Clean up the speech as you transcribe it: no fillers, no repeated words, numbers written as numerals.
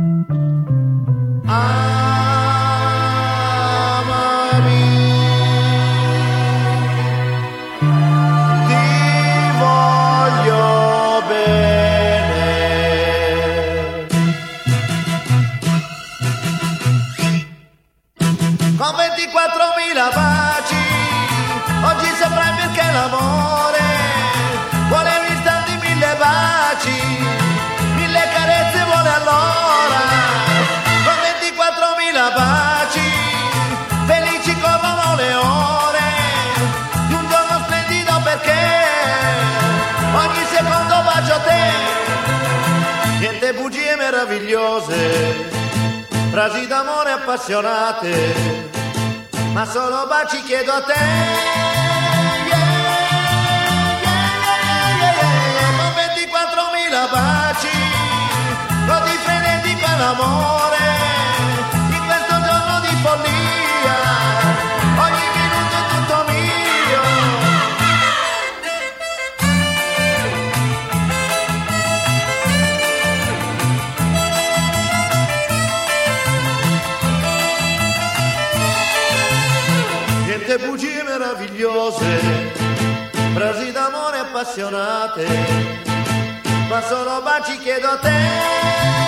Amami, ti voglio bene. Con 24.000 baci, oggi saprai perché l'amore vuole istanti 1000 baci, 1000 carezze vuole allora. Con 24.000 baci, felici corrono le ore di un giorno splendido perché ogni secondo bacio a te. Niente bugie meravigliose, frasi d'amore appassionate, ma solo baci chiedo a te. Con 24.000 baci, così frenetico è l'amore, in questo giorno di follia, ogni minuto è tutto mio. Niente bugie meravigliose, frasi d'amore appassionate, ma solo baci chiedo a te.